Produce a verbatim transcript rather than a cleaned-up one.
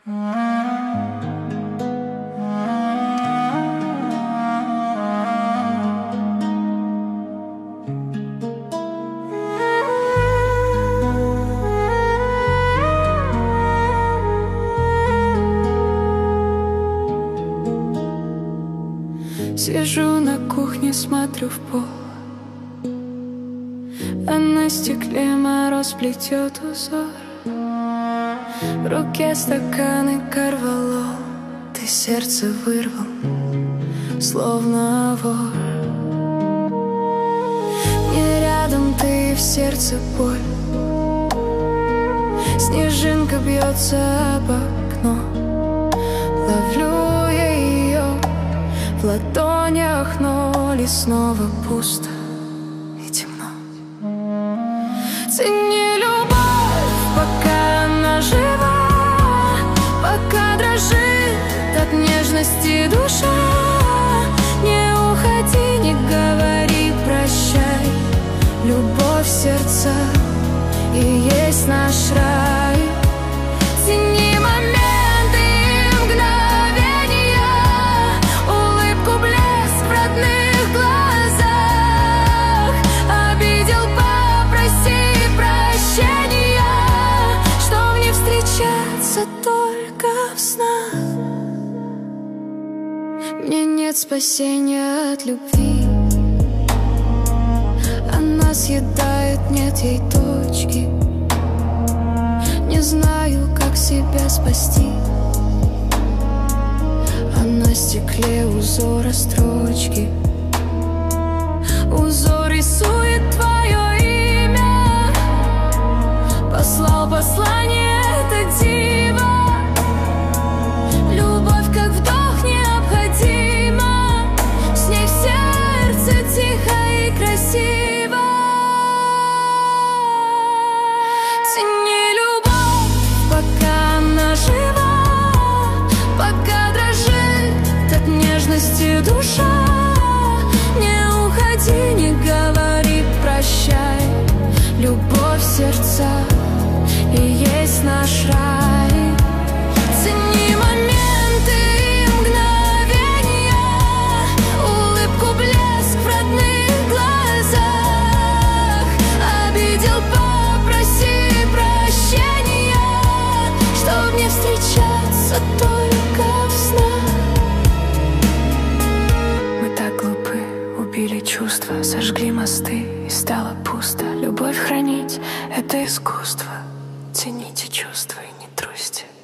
Сижу на кухне, смотрю в пол, а на стекле мороз плетет узор. В руке стаканы корвалол, ты сердце вырвал, словно вор. Не рядом ты, в сердце боль. Снежинка бьется об окно, ловлю ее в ладонях, но ли снова пусто и темно. Цени любовь, пока она жива, пока дрожит от нежности душа. Не уходи, не говори прощай. Любовь в сердца и есть наш рай. Цени моменты и мгновения, улыбку, блеск в родных глазах. Обидел, попроси прощения, чтоб не встречаться только в снах. Мне нет спасения от любви, она съедает, нет ей точки. Не знаю, как себя спасти, а на стекле узора строчки. Узор рисует твое имя, послал послание это диво. Любовь как вдох необходима, с ней в сердце тихо и красиво. Цени любовь, пока она жива, пока дрожит от нежности душа. Не уходи, не говори прощай. Любовь в сердца и есть наш рай. Цени моменты и мгновения, улыбку, блеск в родных глазах. Обидел, попроси прощения, чтоб не встречаться только в снах. Мы так глупы, убили чувства, сожгли мосты и стало пусто. Любовь хранить — это искусство. Цените чувства и не трусьте.